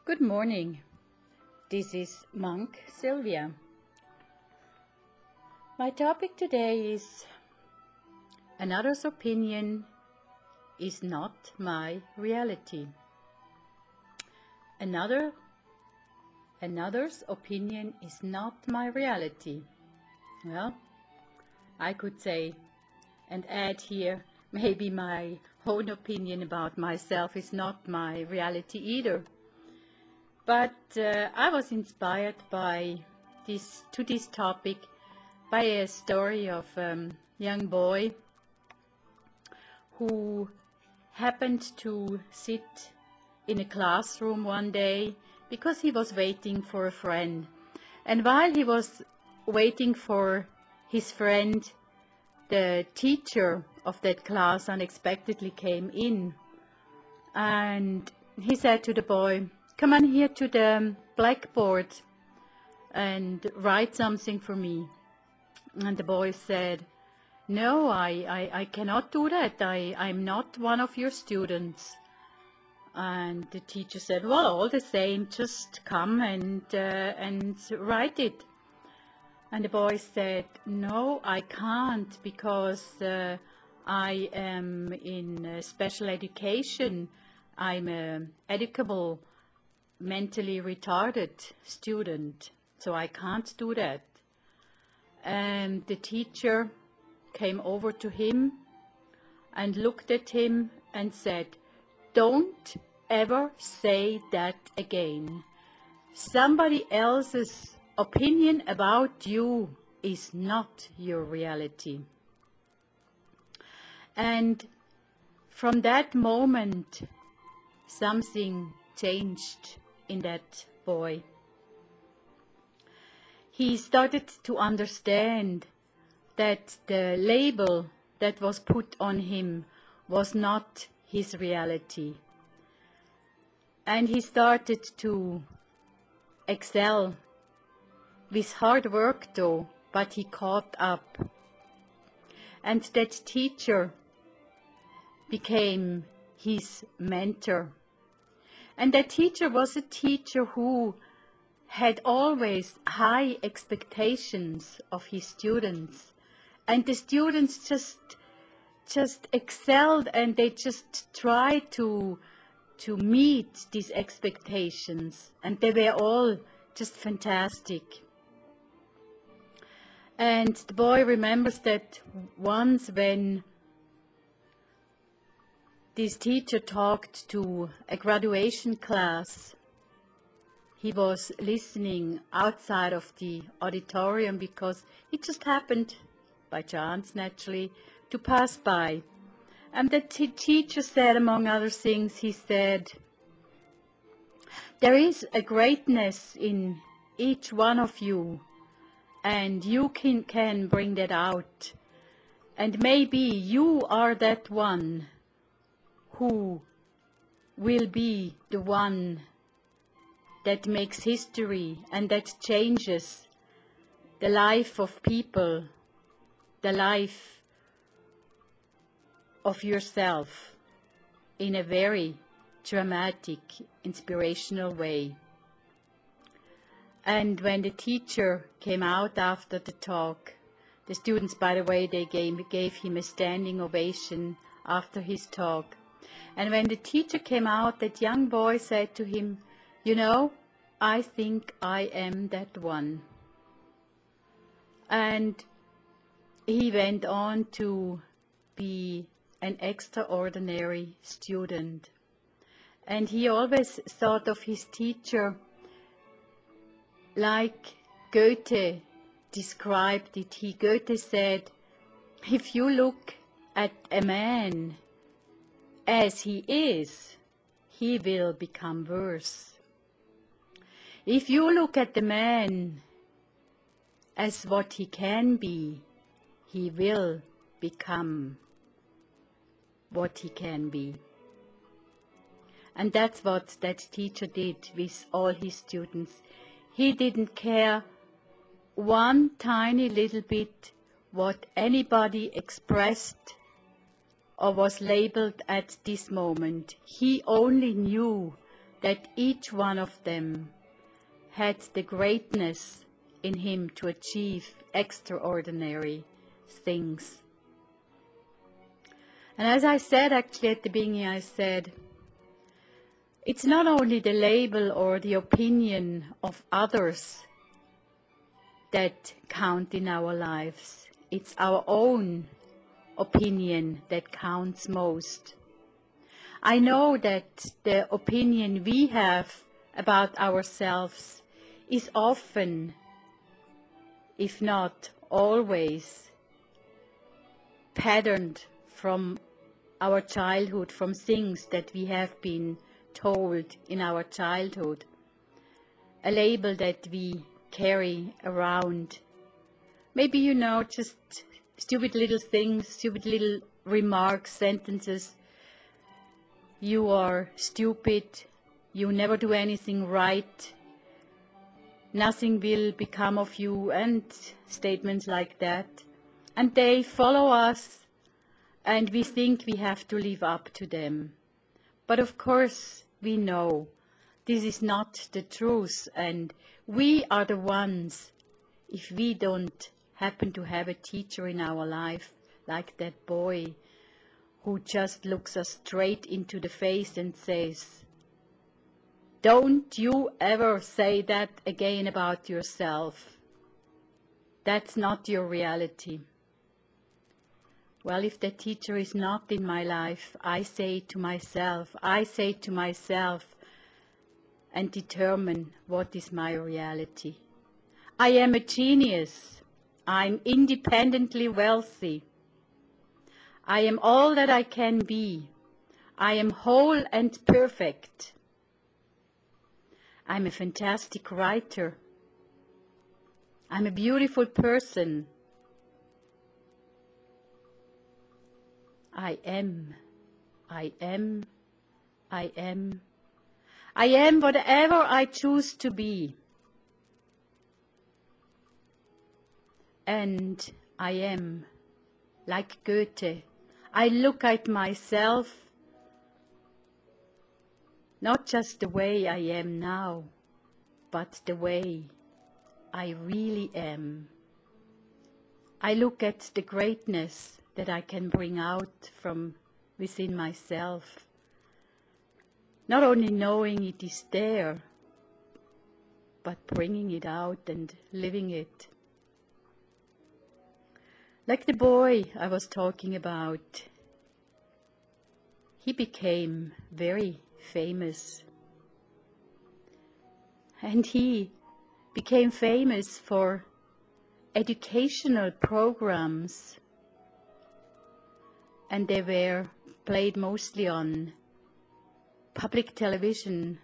Good morning. This is Monk Sylvia. My topic today is another's opinion is not my reality. Another's opinion is not my reality. Well, I could say and add here, maybe my own opinion about myself is not my reality either. But I was inspired by this topic by a story of a young boy who happened to sit in a classroom one day because he was waiting for a friend. And while he was waiting for his friend, the teacher of that class unexpectedly came in, and he said to the boy, "Come on here to the blackboard and write something for me." And the boy said, "No, I cannot do that. I'm not one of your students." And the teacher said, "Well, all the same, just come and write it." And the boy said, "No, I can't because I am in special education. I'm an educable, mentally retarded student, so I can't do that." And the teacher came over to him and looked at him and said, "Don't ever say that again. Somebody else's opinion about you is not your reality." And from that moment, something changed in that boy. He started to understand that the label that was put on him was not his reality. And he started to excel with hard work though, but he caught up. And that teacher became his mentor. And that teacher was a teacher who had always high expectations of his students. And the students just excelled, and they just tried to meet these expectations. And they were all just fantastic. And the boy remembers that once when this teacher talked to a graduation class, he was listening outside of the auditorium because he just happened, by chance naturally, to pass by. And the teacher said, among other things, he said, "There is a greatness in each one of you, and you can bring that out. And maybe you are that one who will be the one that makes history and that changes the life of people, the life of yourself in a very dramatic, inspirational way." And when the teacher came out after the talk, the students, by the way, they gave him a standing ovation after his talk. And when the teacher came out, that young boy said to him, "You know, I think I am that one." And he went on to be an extraordinary student. And he always thought of his teacher like Goethe described it. Goethe said, "If you look at a man as he is, he will become worse. If you look at the man as what he can be, he will become what he can be." And that's what that teacher did with all his students. He didn't care one tiny little bit what anybody expressed or was labeled at this moment. He only knew that each one of them had the greatness in him to achieve extraordinary things. And as I said actually at the beginning, I said, it's not only the label or the opinion of others that count in our lives, it's our own opinion that counts most. I know that the opinion we have about ourselves is often, if not always, patterned from our childhood, from things that we have been told in our childhood, a label that we carry around. Maybe, you know, just stupid little things, stupid little remarks, sentences. You are stupid, you never do anything right, nothing will become of you, and statements like that. And they follow us, and we think we have to live up to them. But of course, we know this is not the truth, and we are the ones, if we don't happen to have a teacher in our life, like that boy who just looks us straight into the face and says, "Don't you ever say that again about yourself. That's not your reality." Well, if that teacher is not in my life, I say to myself and determine what is my reality. I am a genius. I'm independently wealthy. I am all that I can be. I am whole and perfect. I'm a fantastic writer. I'm a beautiful person. I am whatever I choose to be. And I am, like Goethe, I look at myself, not just the way I am now, but the way I really am. I look at the greatness that I can bring out from within myself, not only knowing it is there, but bringing it out and living it. Like the boy I was talking about, he became very famous. And he became famous for educational programs, and they were played mostly on public television,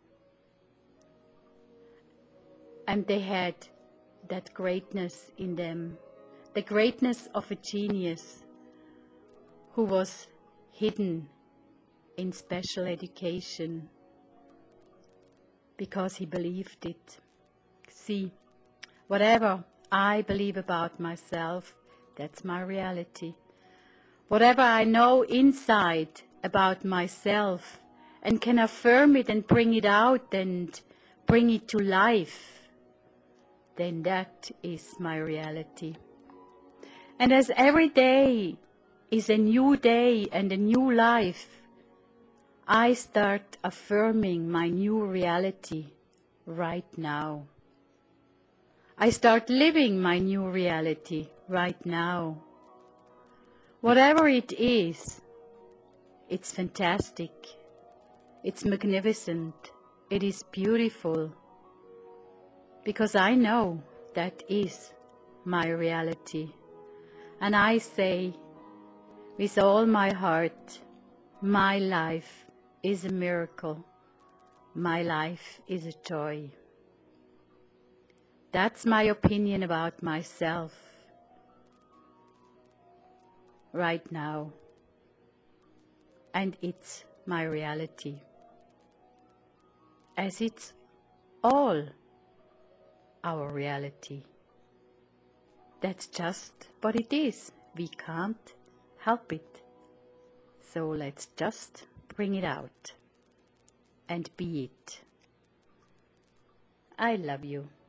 and they had that greatness in them, the greatness of a genius who was hidden in special education because he believed it. See, whatever I believe about myself, that's my reality. Whatever I know inside about myself and can affirm it and bring it out and bring it to life, then that is my reality. And as every day is a new day and a new life, I start affirming my new reality right now. I start living my new reality right now. Whatever it is, it's fantastic, it's magnificent, it is beautiful, because I know that is my reality. And I say with all my heart, my life is a miracle. My life is a joy. That's my opinion about myself right now. And it's my reality. As it's all our reality. That's just what it is. We can't help it. So let's just bring it out and be it. I love you.